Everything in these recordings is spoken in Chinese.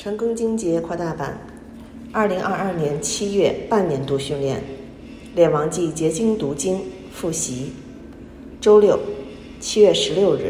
晨更经节扩大版，2022年7月半年度训练，列王纪结经读经复习，周六7月16日，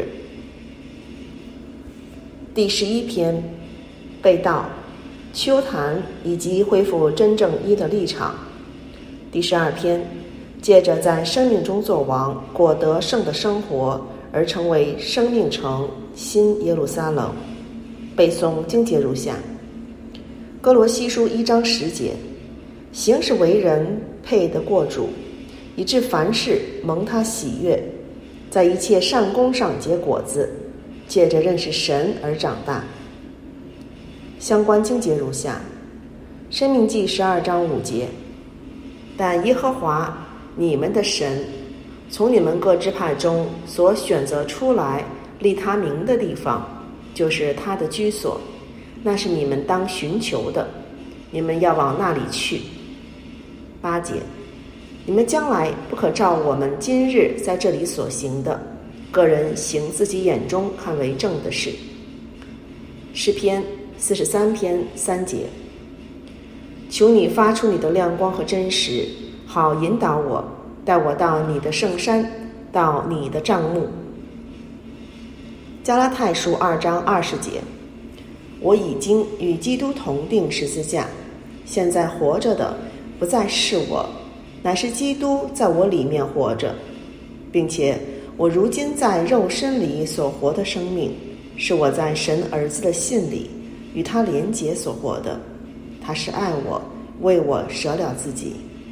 第11篇被盗、秋谈以及恢复真正一的立场。第12篇借着在生命中作王，过得胜的生活，而成为生命城新耶路撒冷。背诵经节如下：哥罗西书1章10节，行事为人配得过主，以致凡事蒙他喜悦，在一切善功上结果子，借着认识神而长大。相关经节如下：申命记12章5节，但耶和华你们的神从你们各支派中所选择出来立他名的地方，就是他的居所，那是你们当寻求的，你们要往那里去。8节，你们将来不可照我们今日在这里所行的，个人行自己眼中看为正的事。诗篇43篇3节，求你发出你的亮光和真实，好引导我，带我到你的圣山，到你的帐幕。加拉太书2章20节，我已经与基督同定十字架，现在活着的不再是我，乃是基督在我里面活着，并且我如今在肉身里所活的生命，是我在神儿子的信里与他连结所活的。他是爱我，为我舍了自己。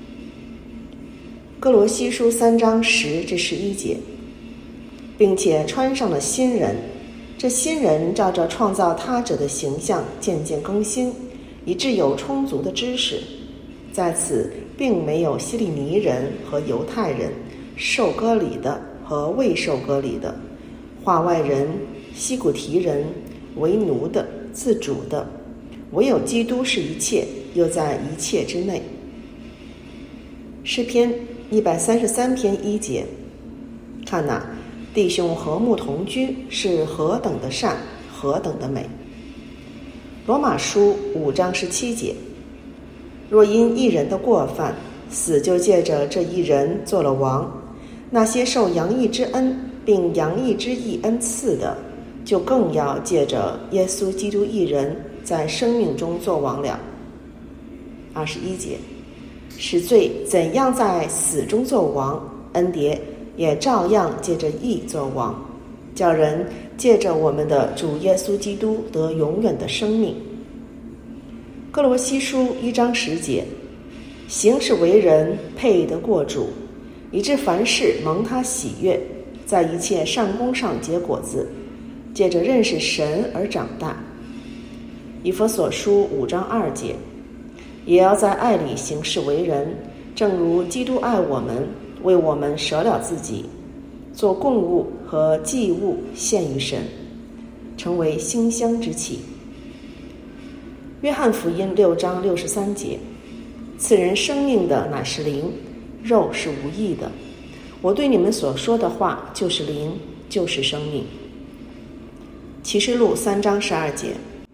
哥罗西书3章10至11节，并且穿上了新人，这新人照着创造他者的形象渐渐更新，以致有充足的知识。在此并没有希利尼人和犹太人，受割礼的和未受割礼的，化外人、西古提人，为奴的、自主的，唯有基督是一切，又在一切之内。诗篇133篇1节，看哪，弟兄和睦同居，是何等的善，何等的美。罗马书5章17节，若因一人的过犯，死就借着这一人做了王，那些受洋溢之恩并洋溢之义恩赐的，就更要借着耶稣基督一人在生命中作王了。21节，使罪怎样在死中作王，恩典也照样借着义作王，叫人借着我们的主耶稣基督得永远的生命。哥罗西书1章10节，行事为人配得过主，以致凡事蒙他喜悦，在一切善功上结果子，借着认识神而长大。以弗所书5章2节，也要在爱里行事为人，正如基督爱我们，为我们舍了自己，做供物和祭物献于神，成为馨香之气。约翰福音6章63节，赐人生命的乃是灵，肉是无益的。我对你们所说的话就是灵，就是生命。启示录3章12节，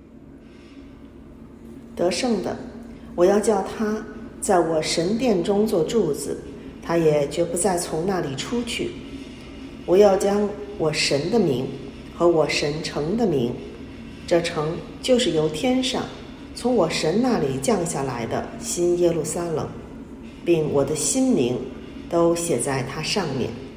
得胜的，我要叫他在我神殿中做柱子，他也绝不再从那里出去。我要将我神的名和我神城的名，这城就是由天上从我神那里降下来的新耶路撒冷，并我的新名都写在它上面。